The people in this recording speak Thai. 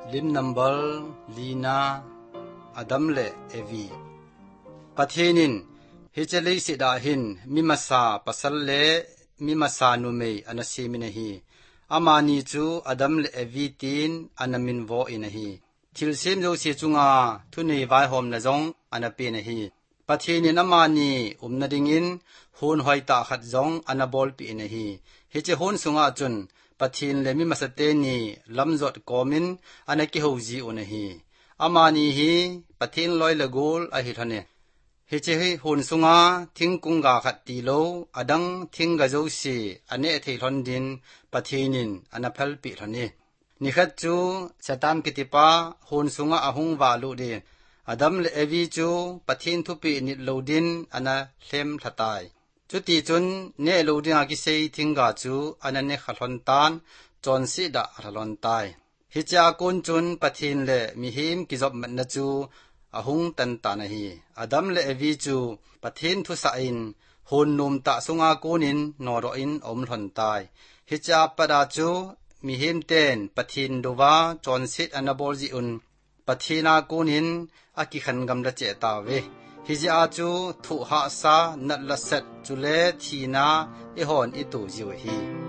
ลิมนัมเบลลีนาอดัมเลเอวีปะเทนินฮิเจเลสิดาหินมิมาซาปัสลเลมิมาซานุเมอนาซีมินฮีอามานีจูอดัมเลเอวีตินอนามินโวอินฮีทิลเซมโจซีจุงาทุนีไวโฮมนะจงอนาเปนฮีปะเทนินอามานีนาดิงินฮูนหอยตาขัดจงอนาบอลปีนฮีฮิเจฮูนสุงาจุนปะทินเลมิมาสเตนีลำจดกอมินอนากิฮูจีอุนฮีอามานีฮีปะทินลอยละกูลอหิทเนฮิเจฮีฮูนสุงาทิงกุงกาขัดตีโลอดังทิงกะโจซีอเนเทลอนดินปะทินินอนาเพลปีทเนนิขัดจูสตามกิติปาฮูนสุงาอหุงวาลุเดอดัมเลเอวีจูปะทินทุปีนิดโลดินอนาเลมทตายจุดที่จุนเนโลดิงอากิเซทิงกาจูอนันเนขลอนตานจอนซีดาขลอนตายฮิจากุนจุนปะทินเลมิหิมกิจบมันนจูอหุงตันตานะฮีอดัมเลเอวีจูปะทินทุสาอินหุนนุมตะสุงอากุนินนอรอินอมหลอนตายฮิจาปดาจูมิหิมเตนปะทินดูวาจอนซีดอนาบอลจีอุนปะทินากุนินอากิขันกำละเจตาเวฮิจาจูทุหาซานัดละเซตจุเลทีนาอิฮอนอิตูจิวฮี